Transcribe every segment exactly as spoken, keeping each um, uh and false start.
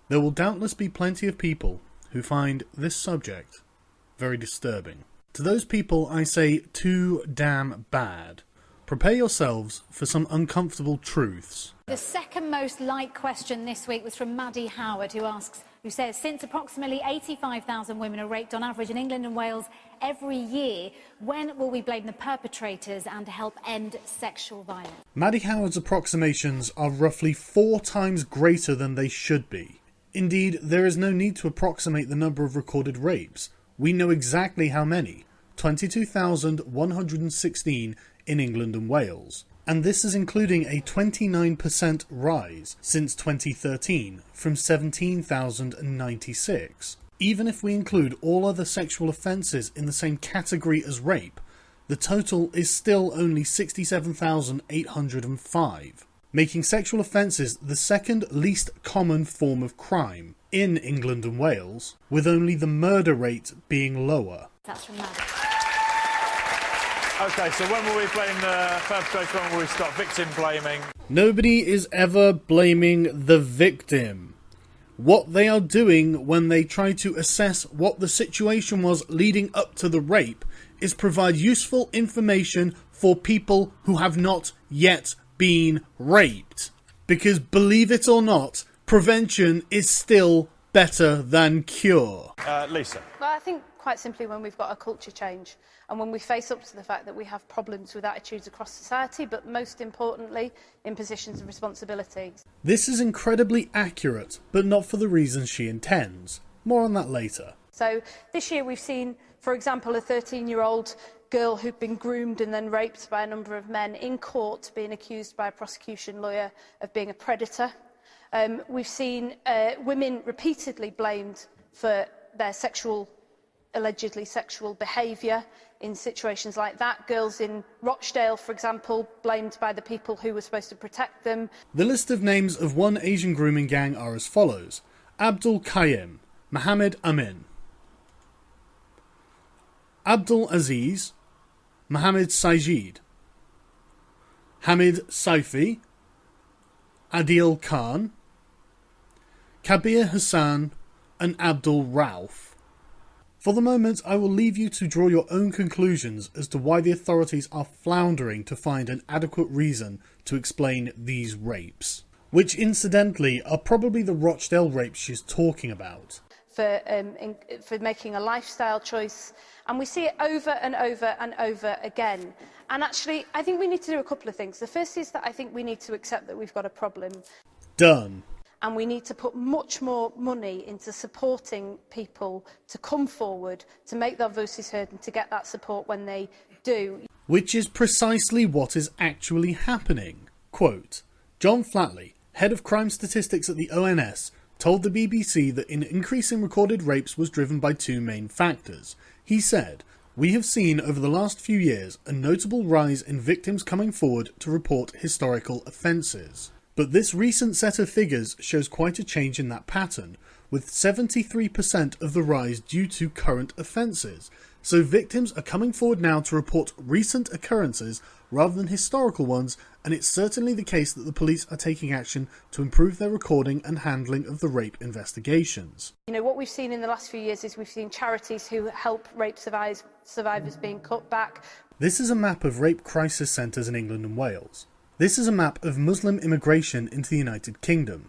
There will doubtless be plenty of people who find this subject very disturbing. To those people I say too damn bad. Prepare yourselves for some uncomfortable truths. The second most liked question this week was from Maddie Howard, who asks, who says, since approximately eighty-five thousand women are raped on average in England and Wales every year, when will we blame the perpetrators and help end sexual violence? Maddie Howard's approximations are roughly four times greater than they should be. Indeed, there is no need to approximate the number of recorded rapes. We know exactly how many, twenty-two thousand one hundred sixteen in England and Wales. And this is including a twenty-nine percent rise since twenty thirteen, from seventeen thousand ninety-six. Even if we include all other sexual offences in the same category as rape, the total is still only sixty-seven thousand eight hundred five, making sexual offences the second least common form of crime in England and Wales, with only the murder rate being lower. That's from Maddie. OK, so when will we blame the perpetrator? When will we stop victim blaming? Nobody is ever blaming the victim. What they are doing when they try to assess what the situation was leading up to the rape is provide useful information for people who have not yet been raped. Because believe it or not, prevention is still better than cure. Uh, Lisa? Well, I think quite simply when we've got a culture change and when we face up to the fact that we have problems with attitudes across society, but most importantly, in positions of responsibility. This is incredibly accurate, but not for the reasons she intends. More on that later. So this year we've seen, for example, a thirteen-year-old girl who'd been groomed and then raped by a number of men in court being accused by a prosecution lawyer of being a predator. Um, we've seen uh, women repeatedly blamed for their sexual, allegedly sexual behaviour in situations like that. Girls in Rochdale, for example, blamed by the people who were supposed to protect them. The list of names of one Asian grooming gang are as follows: Abdul Qayyum, Mohammed Amin, Abdul Aziz, Mohammed Sajid, Hamid Saifi, Adil Khan, Kabir Hassan, and Abdul Rauf. For the moment, I will leave you to draw your own conclusions as to why the authorities are floundering to find an adequate reason to explain these rapes, which incidentally are probably the Rochdale rapes she's talking about. For, um, in, for making a lifestyle choice, and we see it over and over and over again. And actually, I think we need to do a couple of things. The first is that I think we need to accept that we've got a problem. Done. And we need to put much more money into supporting people to come forward, to make their voices heard and to get that support when they do. Which is precisely what is actually happening. Quote, John Flatley, head of crime statistics at the O N S, told the B B C that an increase in recorded rapes was driven by two main factors. He said, "We have seen over the last few years a notable rise in victims coming forward to report historical offences. But this recent set of figures shows quite a change in that pattern, with seventy-three percent of the rise due to current offences. So victims are coming forward now to report recent occurrences rather than historical ones, and it's certainly the case that the police are taking action to improve their recording and handling of the rape investigations." You know, what we've seen in the last few years is we've seen charities who help rape survivors, survivors being cut back. This is a map of rape crisis centres in England and Wales. This is a map of Muslim immigration into the United Kingdom.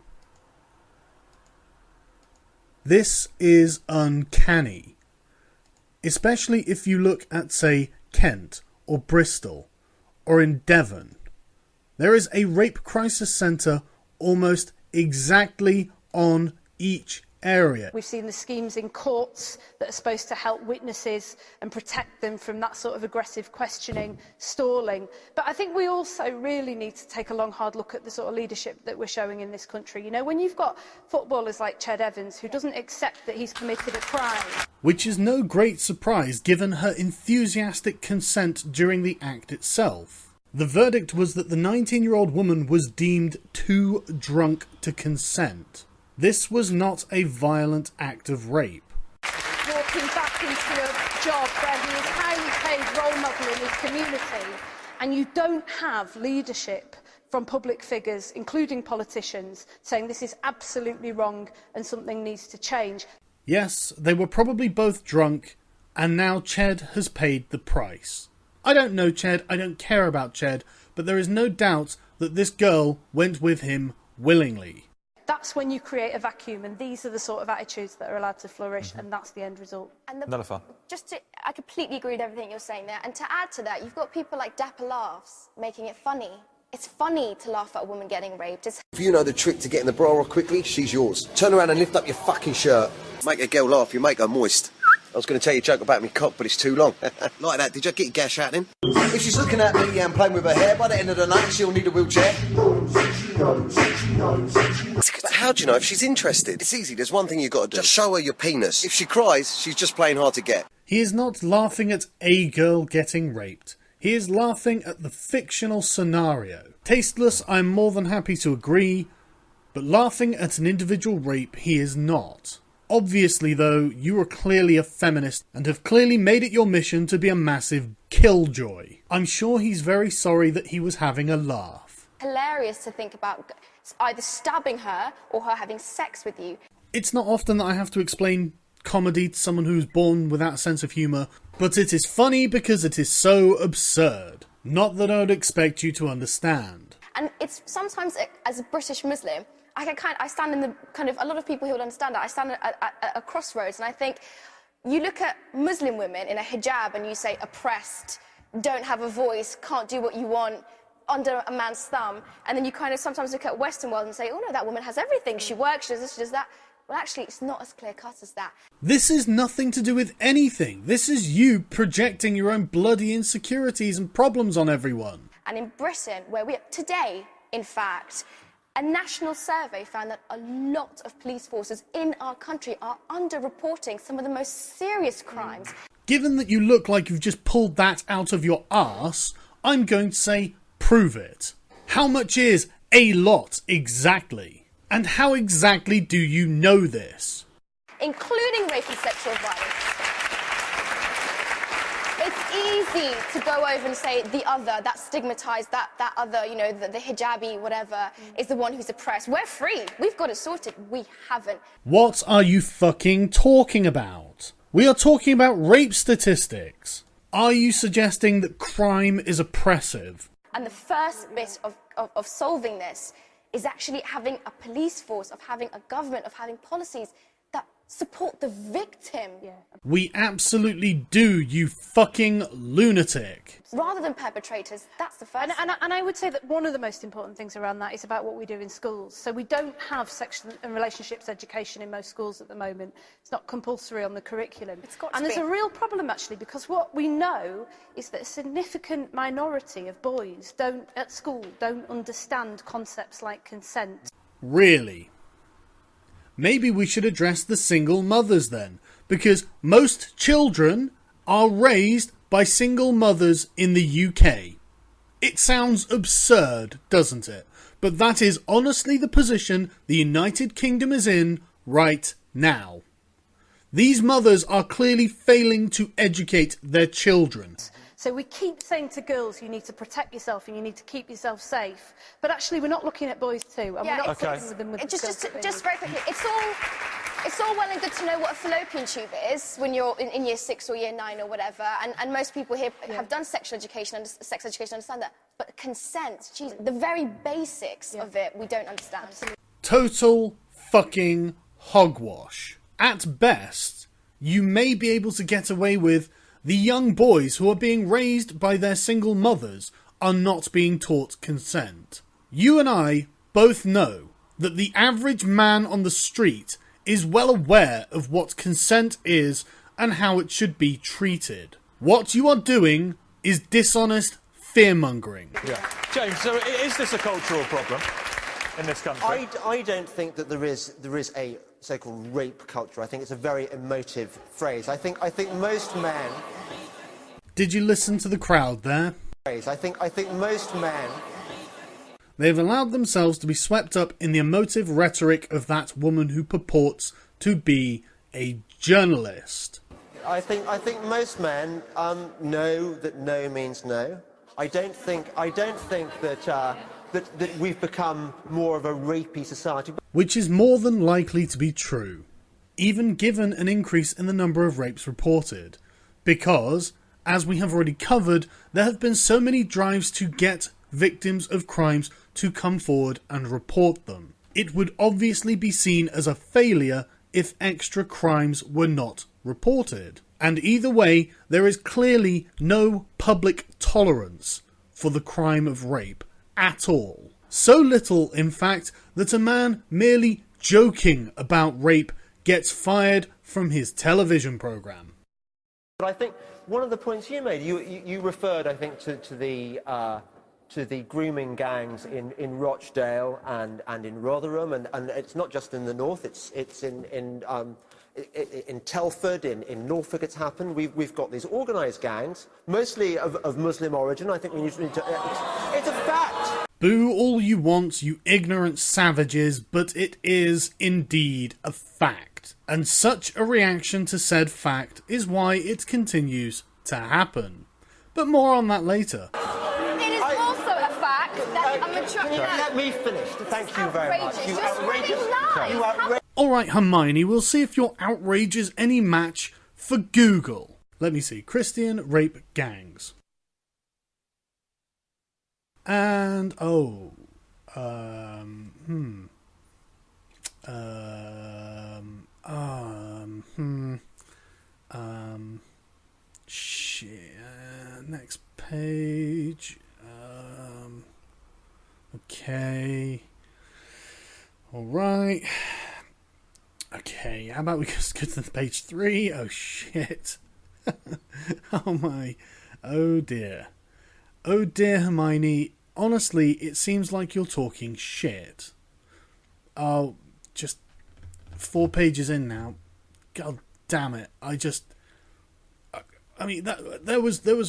This is uncanny, especially if you look at, say, Kent or Bristol or in Devon. There is a rape crisis centre almost exactly on each area. We've seen the schemes in courts that are supposed to help witnesses and protect them from that sort of aggressive questioning, stalling. But I think we also really need to take a long, hard look at the sort of leadership that we're showing in this country. You know, when you've got footballers like Ched Evans, who doesn't accept that he's committed a crime. Which is no great surprise given her enthusiastic consent during the act itself. The verdict was that the nineteen-year-old woman was deemed too drunk to consent. This was not a violent act of rape. Walking back into a job where he is a highly paid role model in his community, and you don't have leadership from public figures, including politicians, saying this is absolutely wrong and something needs to change. Yes, they were probably both drunk, and now Ched has paid the price. I don't know Ched, I don't care about Ched, but there is no doubt that this girl went with him willingly. That's when you create a vacuum, and these are the sort of attitudes that are allowed to flourish, Mm-hmm. and that's the end result. And the, None of fun. Just to, I completely agree with everything you're saying there. And to add to that, you've got people like Dapper Laughs making it funny. It's funny to laugh at a woman getting raped. It's If you know the trick to getting the bra off quickly, she's yours. Turn around and lift up your fucking shirt. Make a girl laugh, you make her moist. I was going to tell you a joke about me cock, but it's too long. Like that, did you get your gash out then? If she's looking at me and playing with her hair, by the end of the night she'll need a wheelchair. But how do you know if she's interested? It's easy, there's one thing you've got to do. Just show her your penis. If she cries, she's just playing hard to get. He is not laughing at a girl getting raped. He is laughing at the fictional scenario. Tasteless, I'm more than happy to agree, but laughing at an individual rape, he is not. Obviously, though, you are clearly a feminist and have clearly made it your mission to be a massive killjoy. I'm sure he's very sorry that he was having a laugh. hilarious to think about either stabbing her or her having sex with you. It's not often that I have to explain comedy to someone who's born without a sense of humour, but it is funny because it is so absurd. Not that I would expect you to understand. And it's sometimes, as a British Muslim, I can kind of, I stand in the kind of, a lot of people who will understand that, I stand at, at, at a crossroads, and I think, you look at Muslim women in a hijab and you say oppressed, don't have a voice, can't do what you want, under a man's thumb, and then you kind of sometimes look at Western world and say, oh no, that woman has everything, she works, she does this, she does that. Well, actually, it's not as clear-cut as that. This is nothing to do with anything. This is you projecting your own bloody insecurities and problems on everyone. And in Britain, where we today, in fact, a national survey found that a lot of police forces in our country are under-reporting some of the most serious crimes. Given that you look like you've just pulled that out of your arse, I'm going to say, prove it. How much is a lot exactly? And how exactly do you know this? Including rape and sexual violence. It's easy to go over and say the other, that stigmatised, that, that other, you know, the, the hijabi, whatever, mm. is the one who's oppressed. We're free. We've got it sorted. We haven't. What are you fucking talking about? We are talking about rape statistics. Are you suggesting that crime is oppressive? And the first bit of, of, of solving this is actually having a police force, of having a government, of having policies that support the victim. Yeah. We absolutely do, you fucking lunatic. Rather than perpetrators, that's the first. And, and, and I would say that one of the most important things around that is about what we do in schools. So we don't have sexual and relationships education in most schools at the moment. It's not compulsory on the curriculum. It's got to and there's be. a real problem, actually, because what we know is that a significant minority of boys don't, at school, don't understand concepts like consent. Really? Maybe we should address the single mothers then, because most children are raised by single mothers in the U K. It sounds absurd, doesn't it? But that is honestly the position the United Kingdom is in right now. These mothers are clearly failing to educate their children. So we keep saying to girls, you need to protect yourself and you need to keep yourself safe. But actually, we're not looking at boys too. And Yeah, we're not okay. fucking with them with It just, the just, skills that just they very quickly, it's all, it's all well and good to know what a fallopian tube is when you're in, in year six or year nine or whatever, and, and most people here Yeah. have done sexual education, and sex education, understand that. But consent, geez, the very basics Yeah. of it, we don't understand. Absolutely. Total fucking hogwash. At best, you may be able to get away with the young boys who are being raised by their single mothers are not being taught consent. You and I both know that the average man on the street is well aware of what consent is and how it should be treated. What you are doing is dishonest fear-mongering. Yeah. James, so i- is this a cultural problem in this country? I, I don't think that there is, there is a so-called rape culture. I think it's a very emotive phrase. I think, I think most men... Did you listen to the crowd there? I think, I think most men... They have allowed themselves to be swept up in the emotive rhetoric of that woman who purports to be a journalist. I think, I think most men um, know that no means no. I don't think, I don't think that, uh, that, that we've become more of a rapey society. Which is more than likely to be true, even given an increase in the number of rapes reported. Because, as we have already covered, there have been so many drives to get victims of crimes to come forward and report them. It would obviously be seen as a failure if extra crimes were not reported. And either way, there is clearly no public tolerance for the crime of rape at all. So little, in fact, that a man merely joking about rape gets fired from his television programme. But I think one of the points you made, you, you, you referred, I think, to, to the... Uh, to the grooming gangs in, in Rochdale and, and in Rotherham, and, and it's not just in the north, it's, it's in, in, um, in, in Telford, in, in Norfolk it's happened. We've, we've got these organised gangs, mostly of, of Muslim origin. I think we need to... It's, it's a fact! Boo all you want, you ignorant savages, but it is indeed a fact. And such a reaction to said fact is why it continues to happen. But more on that later. Let me finish. Thank you very much. You outrageous. You outrageous. Alright, Hermione, we'll see if your outrage is any match for Google. Let me see. Christian rape gangs. And, oh. Um, hmm. Um, um, hmm. Um, shit. Uh, next page. Um... Okay. Alright. Okay, how about we just go to page three? Oh shit. Oh my. Oh dear. Oh dear, Hermione. Honestly, it seems like you're talking shit. Oh, just four pages in now. God damn it. I just... I, I mean, that there was... There was...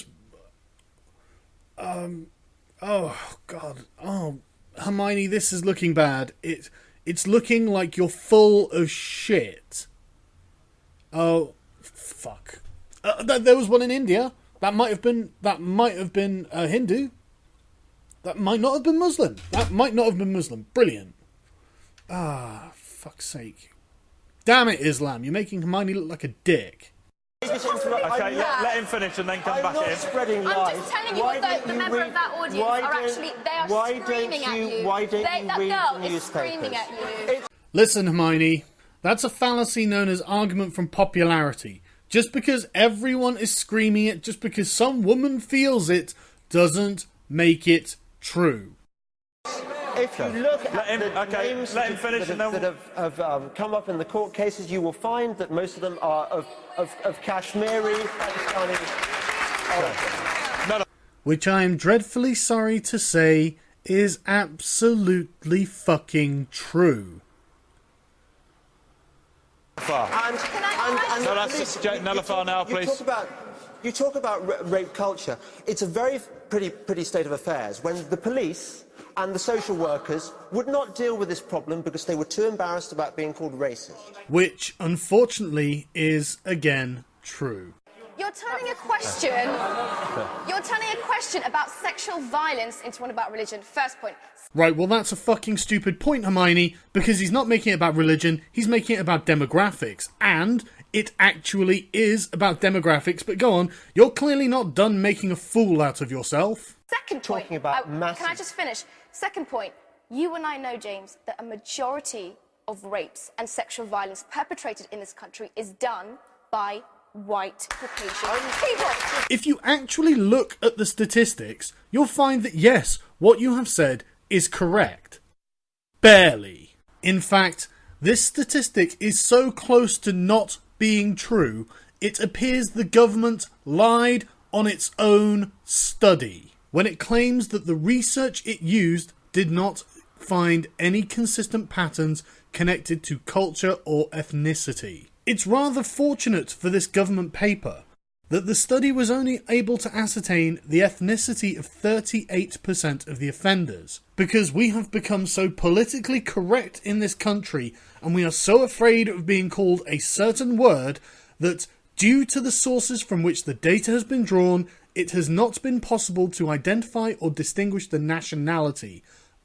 Um... Oh, God. Oh, Hermione, this is looking bad. It, it's looking like you're full of shit. Oh, fuck. Uh, th- there was one in India. That might have been, that might have been uh, Hindu. That might not have been Muslim. That might not have been Muslim. Brilliant. Ah, fuck's sake. Damn it, Islam. You're making Hermione look like a dick. Okay, let, let him finish and then come I'm back not in. Spreading lies. I'm just telling you why what the, the you member read, of that audience are actually, they are why screaming don't you, at you. Why don't they, you that read girl newspapers? is screaming at you. It's Listen, Hermione, that's a fallacy known as argument from popularity. Just because everyone is screaming it, just because some woman feels it, doesn't make it true. If you look at Let him- the okay, names let him that, finish that, and have, then that have, have um, come up in the court cases, you will find that most of them are of, of, of Kashmiri, Pakistani origin. No, no. Which I am dreadfully sorry to say is absolutely fucking true. Far. And, and, and No, the that's police- just Jake you- you Nullifar talk- now, you please. Talk about, you talk about ra- rape culture. It's a very pretty, pretty state of affairs when the police and the social workers would not deal with this problem because they were too embarrassed about being called racist. Which, unfortunately, is, again, true. You're turning a question. You're turning a question about sexual violence into one about religion. First point. Right, well that's a fucking stupid point, Hermione, because he's not making it about religion, he's making it about demographics. And it actually is about demographics, but go on, you're clearly not done making a fool out of yourself. Second point. Talking about I- massive- Can I just finish? Second point. You and I know, James, that a majority of rapes and sexual violence perpetrated in this country is done by white Caucasian people. If you actually look at the statistics, you'll find that yes, what you have said is correct. Barely. In fact, this statistic is so close to not being true, it appears the government lied on its own study when it claims that the research it used did not find any consistent patterns connected to culture or ethnicity. It's rather fortunate for this government paper that the study was only able to ascertain the ethnicity of thirty-eight percent of the offenders, because we have become so politically correct in this country and we are so afraid of being called a certain word that, due to the sources from which the data has been drawn, it has not been possible to identify or distinguish the nationality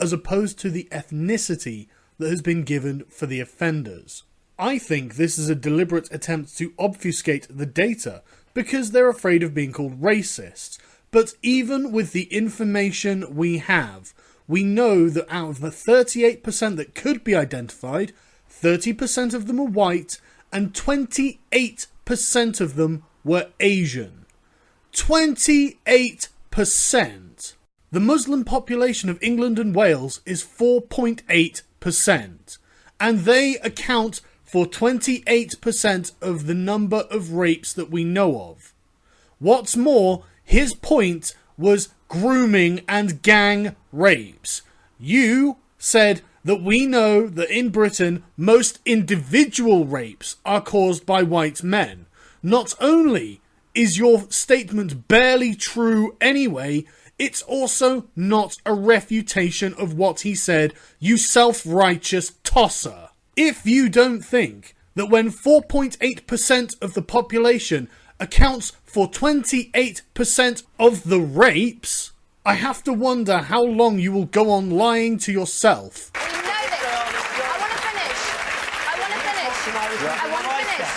as opposed to the ethnicity that has been given for the offenders. I think this is a deliberate attempt to obfuscate the data because they're afraid of being called racists. But even with the information we have, we know that out of the thirty-eight percent that could be identified, thirty percent of them are white and twenty-eight percent of them were Asian. twenty-eight percent! The Muslim population of England and Wales is four point eight percent, and they account for twenty-eight percent of the number of rapes that we know of. What's more, his point was grooming and gang rapes. You said that we know that in Britain most individual rapes are caused by white men. Not only is your statement barely true anyway, it's also not a refutation of what he said, you self-righteous tosser. If you don't think that when four point eight percent of the population accounts for twenty-eight percent of the rapes, I have to wonder how long you will go on lying to yourself. We know this. I want to finish. I want to finish. I want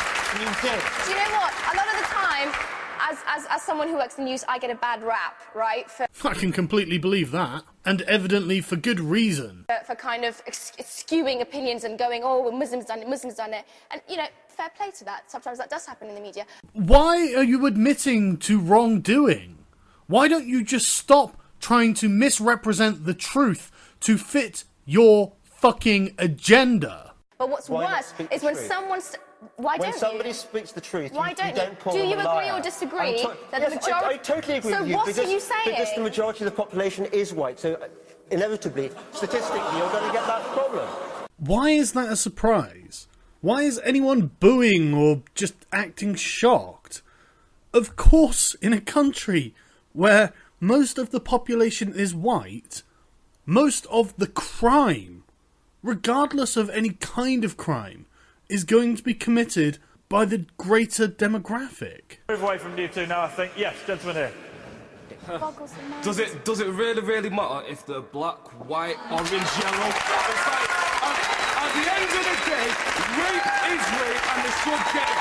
to finish. Do you know what? A lot of the time, as, as, as someone who works in the news, I get a bad rap, right? For, I can completely believe that. And evidently for good reason. for, for kind of ex- skewing opinions and going, oh, well, Muslims done it, Muslims done it. And, you know, fair play to that. Sometimes that does happen in the media. Why are you admitting to wrongdoing? Why don't you just stop trying to misrepresent the truth to fit your fucking agenda? But what's Why not worse speak is the when truth? someone... St- why When don't somebody you? speaks the truth, Why you, don't you you? don't call Do them you a agree liar. or disagree I'm to- that yes, the majority... I, I totally agree so with you. what because, are you saying? Because the majority of the population is white, so uh, inevitably, statistically, you're going to get that problem. Why is that a surprise? Why is anyone booing or just acting shocked? Of course, in a country where most of the population is white, most of the crime, regardless of any kind of crime, is going to be committed by the greater demographic. Move away from you two now, I think. Yes, gentleman here. Does it does it really really matter if they're black, white, orange, yellow? It's like, at, at the end of the day, rape is rape, and the subject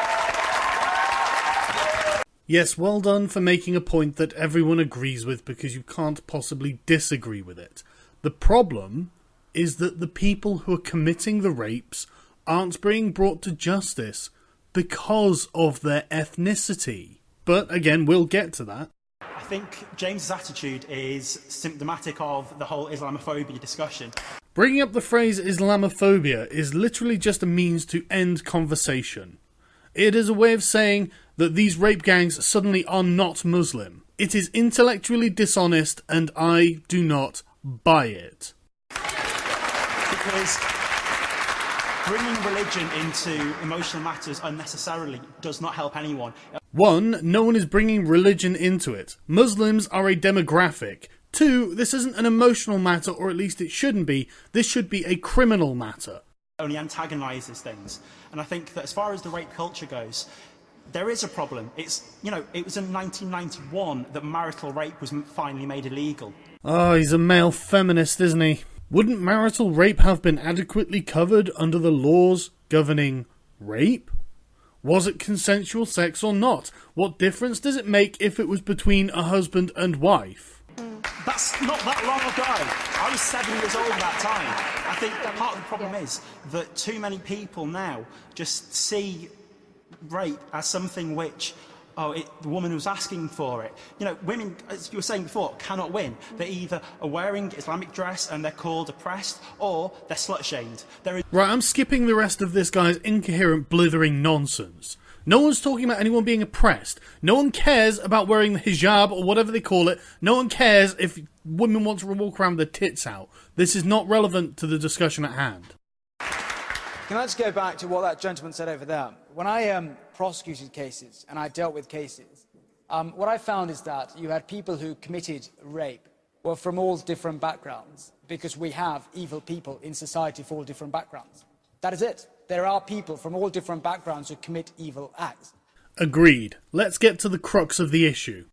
will. Yes, well done for making a point that everyone agrees with because you can't possibly disagree with it. The problem is that the people who are committing the rapes aren't being brought to justice because of their ethnicity. But again, we'll get to that. I think James's attitude is symptomatic of the whole Islamophobia discussion. Bringing up the phrase Islamophobia is literally just a means to end conversation. It is a way of saying that these rape gangs suddenly are not Muslim. It is intellectually dishonest and I do not buy it. Because bringing religion into emotional matters unnecessarily does not help anyone. One, no one is bringing religion into it. Muslims are a demographic. Two, this isn't an emotional matter, or at least it shouldn't be. This should be a criminal matter. Only antagonises things. And I think that as far as the rape culture goes, there is a problem. It's, you know, it was in nineteen ninety-one that marital rape was finally made illegal. Oh, he's a male feminist, isn't he? Wouldn't marital rape have been adequately covered under the laws governing rape? Was it consensual sex or not? What difference does it make if it was between a husband and wife? That's not that long ago. I was seven years old at that time. I think part of the problem is that too many people now just see rape as something which, oh, it, the woman was asking for it. You know, women, as you were saying before, cannot win. They either are wearing Islamic dress and they're called oppressed, or they're slut-shamed. There is Right, I'm skipping the rest of this guy's incoherent, blithering nonsense. No one's talking about anyone being oppressed. No one cares about wearing the hijab or whatever they call it. No one cares if women want to walk around with their tits out. This is not relevant to the discussion at hand. Can I just go back to what that gentleman said over there? When I um, prosecuted cases and I dealt with cases, um, what I found is that you had people who committed rape were from all different backgrounds, because we have evil people in society for all different backgrounds. That is it. There are people from all different backgrounds who commit evil acts. Agreed. Let's get to the crux of the issue.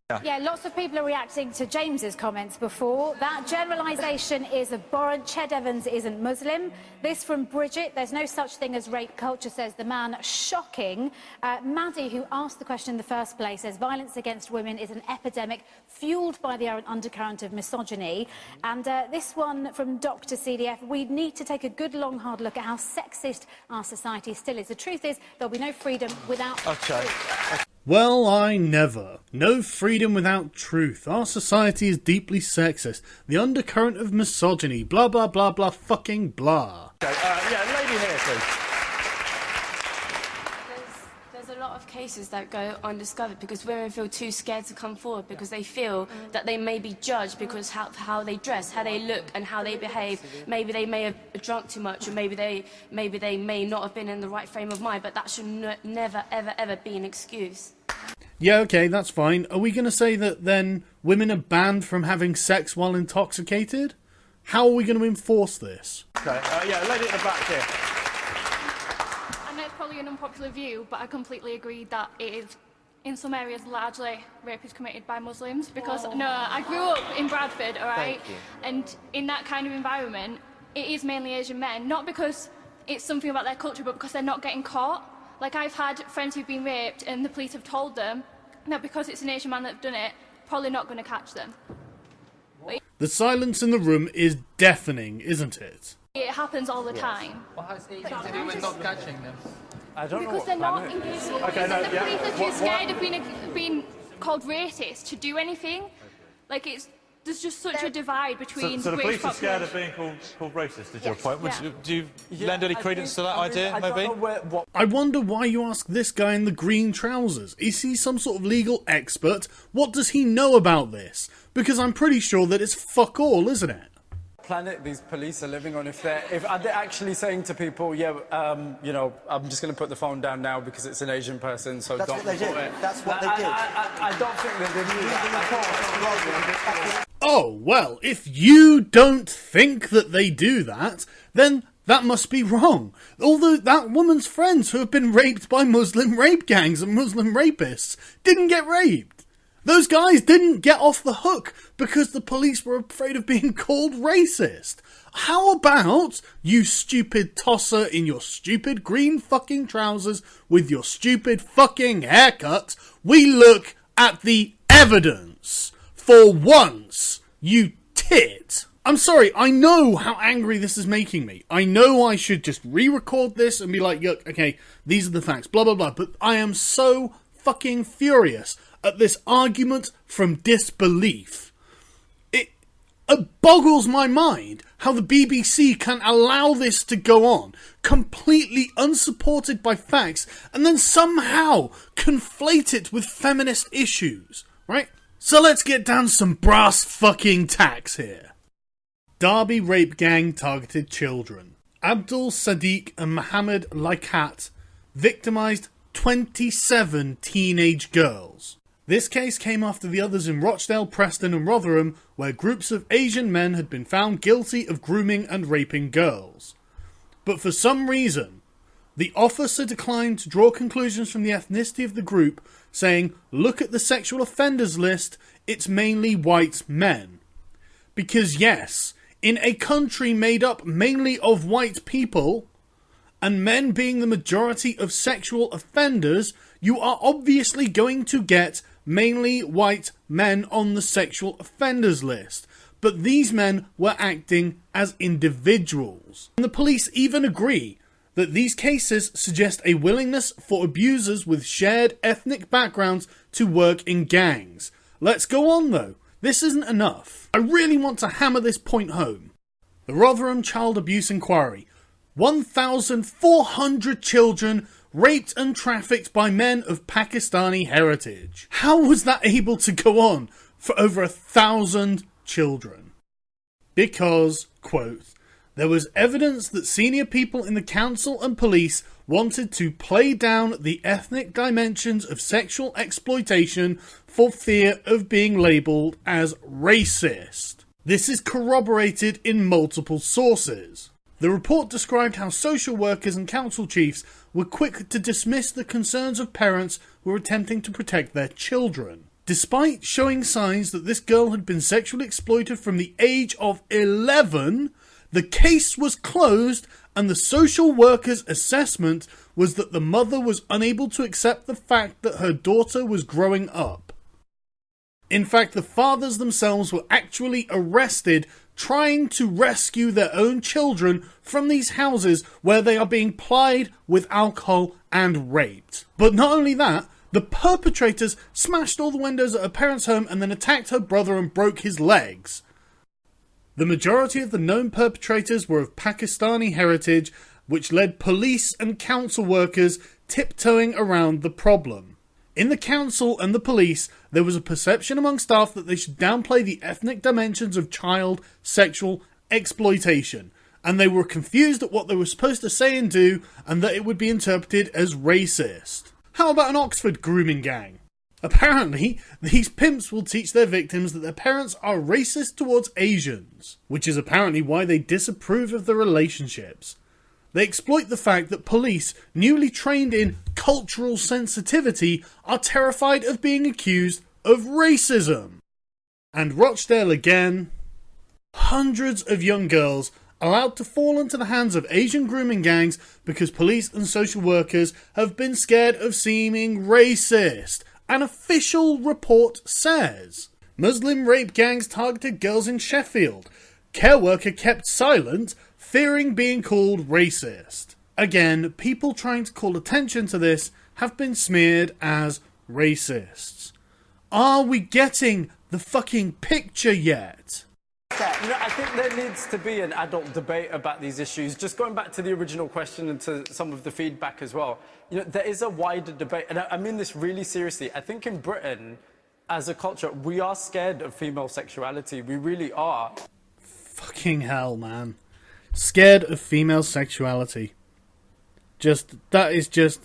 Yeah, lots of people are reacting to James's comments before. That generalisation is abhorrent. Ched Evans isn't Muslim. This from Bridget. There's no such thing as rape culture, says the man. Shocking. Uh, Maddie, who asked the question in the first place, says violence against women is an epidemic fuelled by the undercurrent of misogyny. And uh, this one from Doctor C D F. We need to take a good, long, hard look at how sexist our society still is. The truth is, there'll be no freedom without Okay. truth. Well, I never. No freedom without truth. Our society is deeply sexist. The undercurrent of misogyny. Blah, blah, blah, blah, fucking blah. Okay, uh, yeah, lady here, please. There's, there's a lot of cases that go undiscovered because women feel too scared to come forward because they feel mm. that they may be judged because how, how they dress, how they look and how they behave. Maybe they may have drunk too much or maybe they, maybe they may not have been in the right frame of mind, but that should n never, ever, ever be an excuse. Yeah, okay, that's fine. Are we going to say that then women are banned from having sex while intoxicated? How are we going to enforce this? Okay, uh, yeah, lady at the back here. I know it's probably an unpopular view, but I completely agree that it is, in some areas, largely rape is committed by Muslims. Because, oh. no, I grew up in Bradford, all right? And in that kind of environment, it is mainly Asian men. Not because it's something about their culture, but because they're not getting caught. Like, I've had friends who've been raped and the police have told them that because it's an Asian man that's done it, probably not going to catch them. The silence in the room is deafening, isn't it? It happens all the yes. time. What has anything to do with not catching them? I don't because know they're not planet. engaging. Okay, no, the yeah. police are too what, scared what? of being, being called racist to do anything. Like, it's... There's just such a divide between... So, so the British police are scared population. of being called, called racist, is Yes. your point? Would Yeah. you, do you Yeah, lend any I credence think- to that I mean, idea, I don't maybe? know where, what... I wonder why you ask this guy in the green trousers. Is he some sort of legal expert? What does he know about this? Because I'm pretty sure that it's fuck all, isn't it? Planet these police are living on, if they're if are they actually saying to people, yeah, um, you know, I'm just going to put the phone down now because it's an Asian person, so That's don't what they report did. it. That's what I, they did. I, I, I don't think that they knew that. Oh, well, if you don't think that they do that, then that must be wrong. Although that woman's friends who have been raped by Muslim rape gangs and Muslim rapists didn't get raped. Those guys didn't get off the hook because the police were afraid of being called racist. How about you stupid tosser in your stupid green fucking trousers with your stupid fucking haircut, we look at the evidence for once, you tit. I'm sorry, I know how angry this is making me. I know I should just re-record this and be like, yuck, okay, these are the facts, blah, blah, blah. But I am so fucking furious at this argument from disbelief. It, it boggles my mind how the B B C can allow this to go on, completely unsupported by facts, and then somehow conflate it with feminist issues, right? So let's get down some brass fucking tacks here. Derby rape gang targeted children. Abdul Sadiq and Mohammed Laikat victimised twenty-seven teenage girls. This case came after the others in Rochdale, Preston and Rotherham, where groups of Asian men had been found guilty of grooming and raping girls. But for some reason, the officer declined to draw conclusions from the ethnicity of the group, saying, look at the sexual offenders list, it's mainly white men. Because yes, in a country made up mainly of white people, and men being the majority of sexual offenders, you are obviously going to get mainly white men on the sexual offenders list. But these men were acting as individuals. And the police even agree that these cases suggest a willingness for abusers with shared ethnic backgrounds to work in gangs. Let's go on though. This isn't enough. I really want to hammer this point home. The Rotherham Child Abuse Inquiry. one thousand four hundred children raped and trafficked by men of Pakistani heritage. How was that able to go on for over a thousand children? Because, quote, there was evidence that senior people in the council and police wanted to play down the ethnic dimensions of sexual exploitation for fear of being labelled as racist. This is corroborated in multiple sources. The report described how social workers and council chiefs were quick to dismiss the concerns of parents who were attempting to protect their children. Despite showing signs that this girl had been sexually exploited from the age of eleven, the case was closed and the social worker's assessment was that the mother was unable to accept the fact that her daughter was growing up. In fact, the fathers themselves were actually arrested trying to rescue their own children from these houses where they are being plied with alcohol and raped. But not only that, the perpetrators smashed all the windows at her parents' home and then attacked her brother and broke his legs. The majority of the known perpetrators were of Pakistani heritage, which led police and council workers tiptoeing around the problem. In the council and the police, there was a perception among staff that they should downplay the ethnic dimensions of child sexual exploitation, and they were confused at what they were supposed to say and do, and that it would be interpreted as racist. How about an Oxford grooming gang? Apparently, these pimps will teach their victims that their parents are racist towards Asians, which is apparently why they disapprove of the relationships. They exploit the fact that police, newly trained in cultural sensitivity, are terrified of being accused of racism. And Rochdale again. Hundreds of young girls allowed to fall into the hands of Asian grooming gangs because police and social workers have been scared of seeming racist. An official report says Muslim rape gangs targeted girls in Sheffield. Care worker kept silent, fearing being called racist. Again, people trying to call attention to this have been smeared as racists. Are we getting the fucking picture yet? You know, I think there needs to be an adult debate about these issues. Just going back to the original question and to some of the feedback as well, you know, there is a wider debate, and I, I mean this really seriously. I think in Britain, as a culture, we are scared of female sexuality. We really are. Fucking hell, man. Scared of female sexuality. Just, that is just...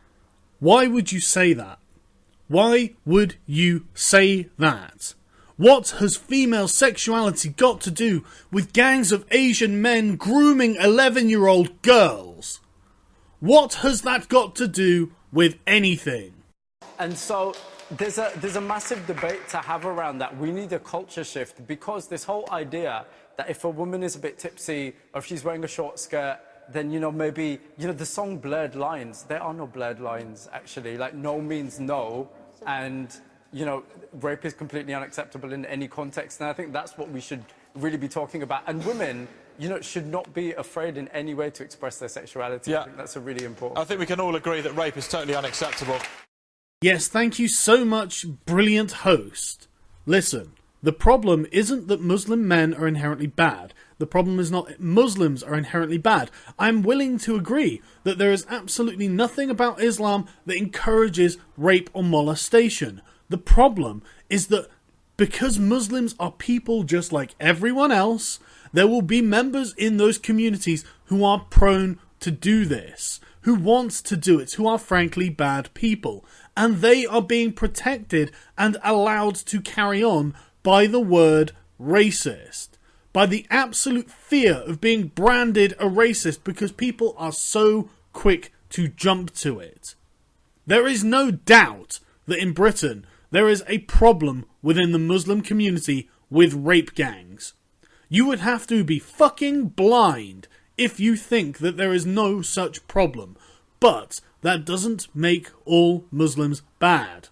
Why would you say that? Why would you say that? What has female sexuality got to do with gangs of Asian men grooming eleven-year-old girls? What has that got to do with anything? And so there's a, there's a massive debate to have around that. We need a culture shift, because this whole idea that if a woman is a bit tipsy or if she's wearing a short skirt, then, you know, maybe, you know, the song Blurred Lines, there are no blurred lines, actually. Like, no means no, and... you know, rape is completely unacceptable in any context, and I think that's what we should really be talking about. And women, you know, should not be afraid in any way to express their sexuality. Yeah. I think that's a really important... I think we can all agree that rape is totally unacceptable. Yes, thank you so much, brilliant host. Listen, the problem isn't that Muslim men are inherently bad. The problem is not Muslims are inherently bad. I'm willing to agree that there is absolutely nothing about Islam that encourages rape or molestation. The problem is that because Muslims are people just like everyone else, there will be members in those communities who are prone to do this, who want to do it, who are frankly bad people. And they are being protected and allowed to carry on by the word racist. By the absolute fear of being branded a racist because people are so quick to jump to it. There is no doubt that in Britain there is a problem within the Muslim community with rape gangs. You would have to be fucking blind if you think that there is no such problem. But that doesn't make all Muslims bad.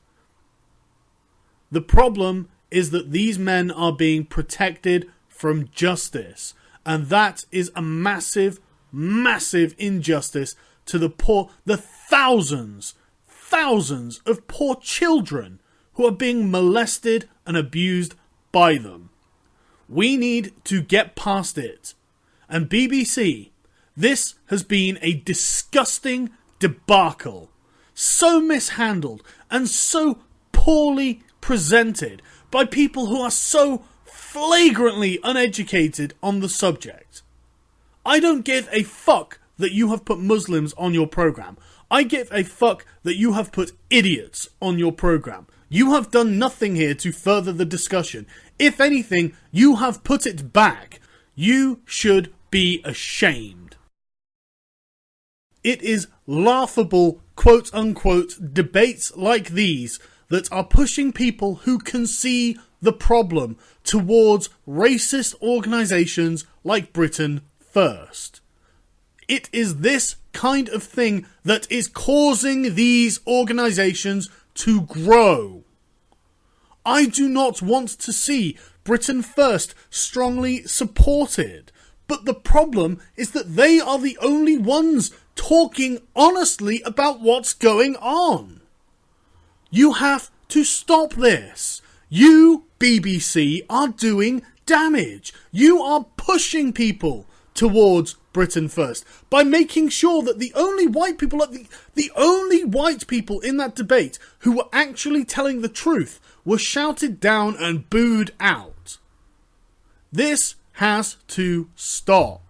The problem is that these men are being protected from justice. And that is a massive, massive injustice to the poor, the thousands, thousands of poor children who are being molested and abused by them. We need to get past it. And B B C, this has been a disgusting debacle. So mishandled and so poorly presented by people who are so flagrantly uneducated on the subject. I don't give a fuck that you have put Muslims on your program. I give a fuck that you have put idiots on your program. You have done nothing here to further the discussion. If anything, you have put it back. You should be ashamed. It is laughable, quote-unquote, debates like these that are pushing people who can see the problem towards racist organisations like Britain First. It is this kind of thing that is causing these organisations to grow. I do not want to see Britain First strongly supported, but the problem is that they are the only ones talking honestly about what's going on. You have to stop this. You, B B C, are doing damage. You are pushing people towards Britain First by making sure that the only white people, the, the only white people in that debate who were actually telling the truth were shouted down and booed out. This has to stop.